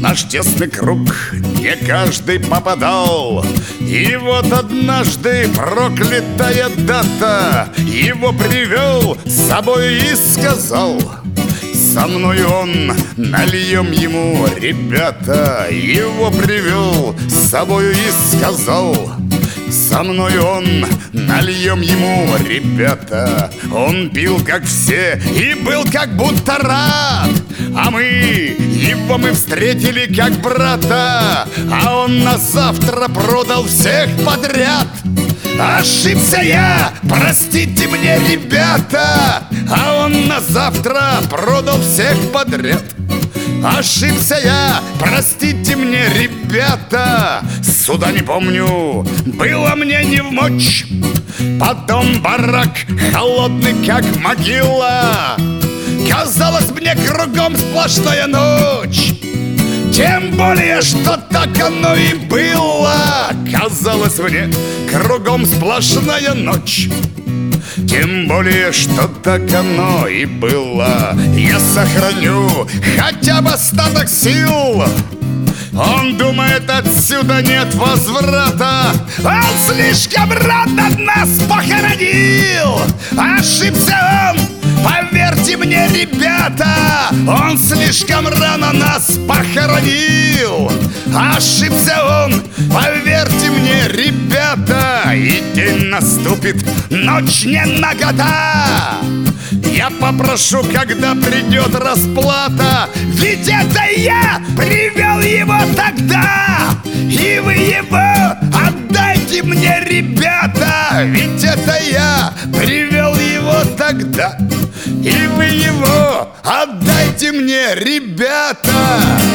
наш тесный круг не каждый попадал. И вот однажды проклятая дата его привел с собой и сказал: со мной он, нальем ему, ребята. Его привел с собою и сказал: со мной он, нальем ему, ребята. Он пил, как все, и был как будто рад. А мы встретили как брата. А он на завтра продал всех подряд. Ошибся я, простите мне, ребята. А он на завтра продал всех подряд. Ошибся я, простите мне, ребята. Суда не помню, было мне не вмочь. Потом барак холодный, как могила. Казалось мне, кругом сплошная ночь. Тем более, что так оно и было. Казалось мне, кругом сплошная ночь. Тем более, что так оно и было. Я сохраню хотя бы остаток сил. Он думает, отсюда нет возврата. Он слишком рано нас похоронил. Ошибся он, поверьте мне, ребята. Он слишком рано нас похоронил. Ошибся он, поверьте мне, ребята. И день наступит, ночь не на года. Я попрошу, когда придет расплата. Ведь это я привел его тогда. И вы его отдайте мне, ребята. Ведь это я привел его тогда. И вы его отдайте мне, ребята.